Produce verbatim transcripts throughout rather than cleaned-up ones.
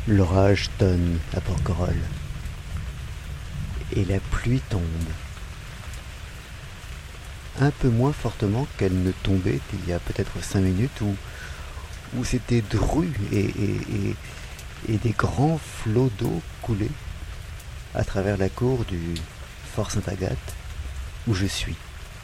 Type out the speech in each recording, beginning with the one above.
L'orage tonne à Porquerolles et la pluie tombe. Un peu moins fortement qu'elle ne tombait il y a peut-être cinq minutes où, où c'était dru et, et, et, et des grands flots d'eau coulaient à travers la cour du Fort Sainte-Agathe où je suis.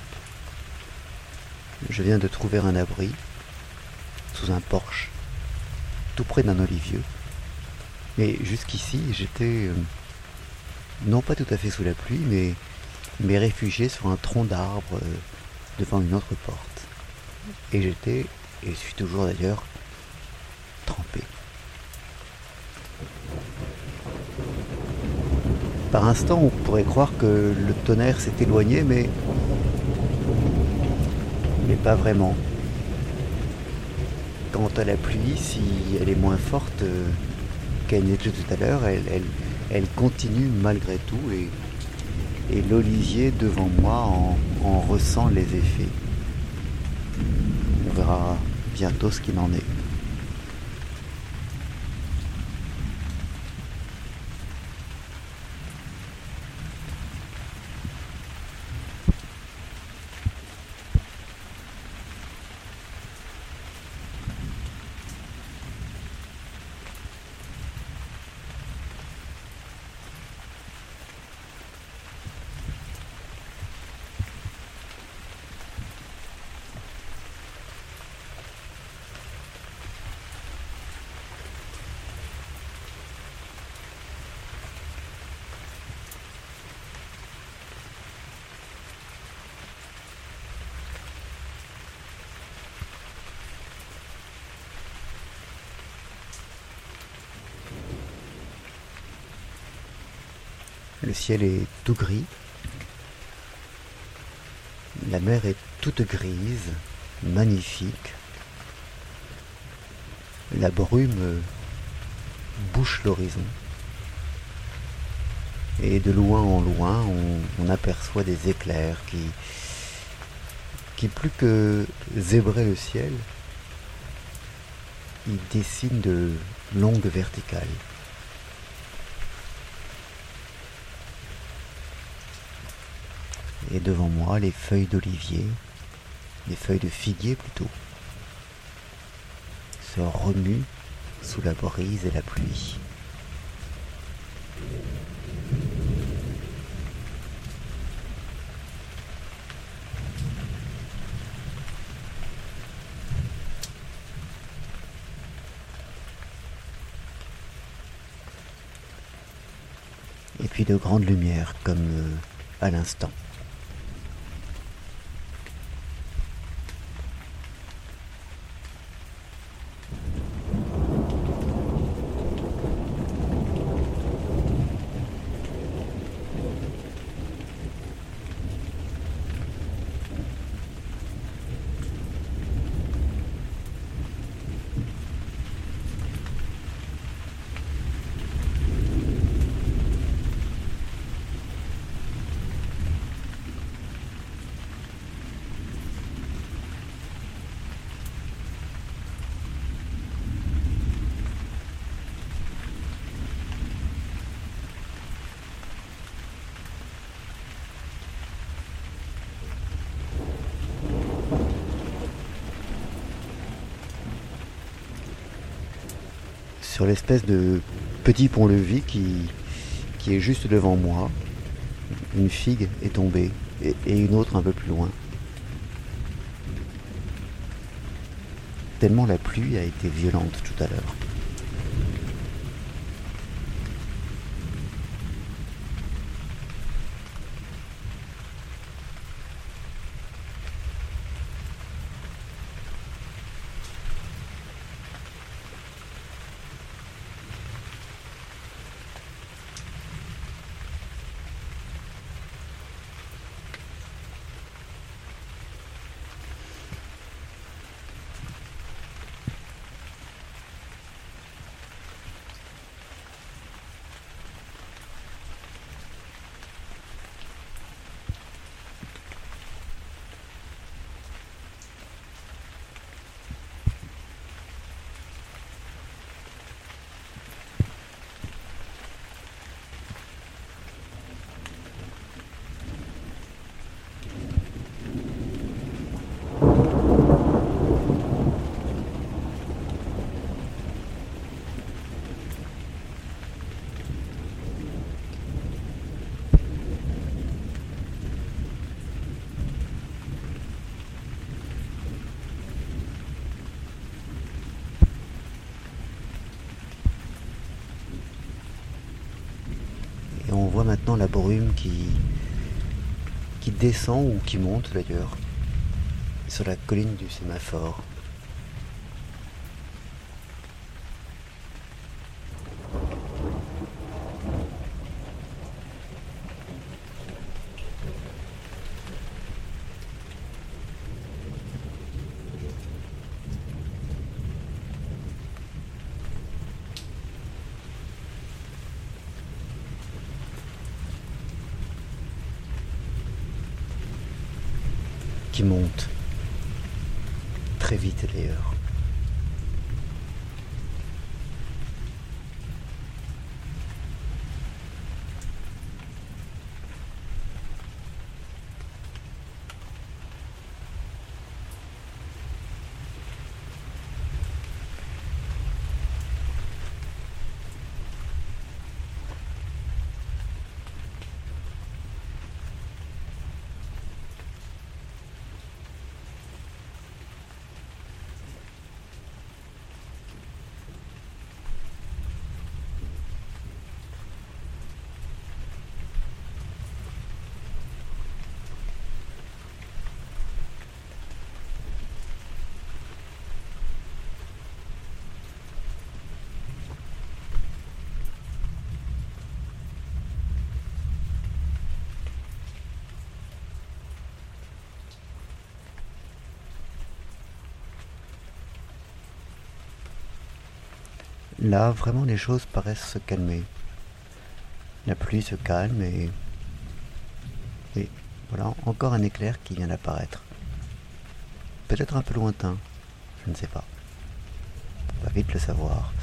Je viens de trouver un abri sous un porche, tout près d'un olivieux. Mais jusqu'ici, j'étais euh, non pas tout à fait sous la pluie, mais, mais réfugié sur un tronc d'arbre euh, devant une autre porte. Et j'étais, et je suis toujours d'ailleurs, trempé. Par instant, on pourrait croire que le tonnerre s'est éloigné, mais, mais pas vraiment. Quant à la pluie, si elle est moins forte euh, qu'elle n'était tout à l'heure, elle, elle, elle continue malgré tout et, et l'olivier devant moi en, en ressent les effets. On verra bientôt ce qu'il en est. Le ciel est tout gris, la mer est toute grise, magnifique, la brume bouche l'horizon, et de loin en loin on, on aperçoit des éclairs qui, qui plus que zébrer le ciel, ils dessinent de longues verticales. Et devant moi, les feuilles d'olivier, les feuilles de figuier plutôt, se remuent sous la brise et la pluie. Et puis de grandes lumières comme euh, à l'instant. Sur l'espèce de petit pont-levis qui, qui est juste devant moi, une figue est tombée et, et une autre un peu plus loin. Tellement la pluie a été violente tout à l'heure. vois maintenant la brume qui, qui descend ou qui monte d'ailleurs sur la colline du sémaphore. Qui monte très vite d'ailleurs. Là, vraiment, les choses paraissent se calmer. La pluie se calme et... Et voilà, encore un éclair qui vient d'apparaître. Peut-être un peu lointain, je ne sais pas. On va vite le savoir.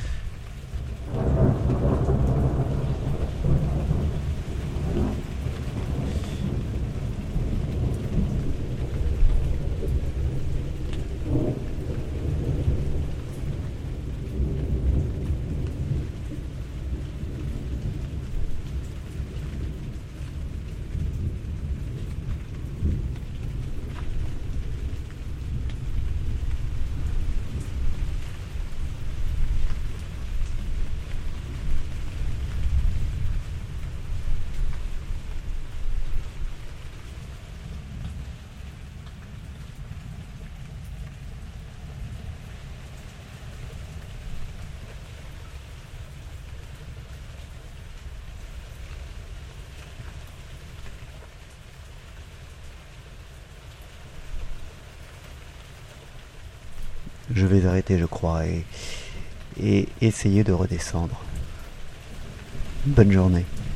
Je vais arrêter, je crois, et, et essayer de redescendre. Bonne journée.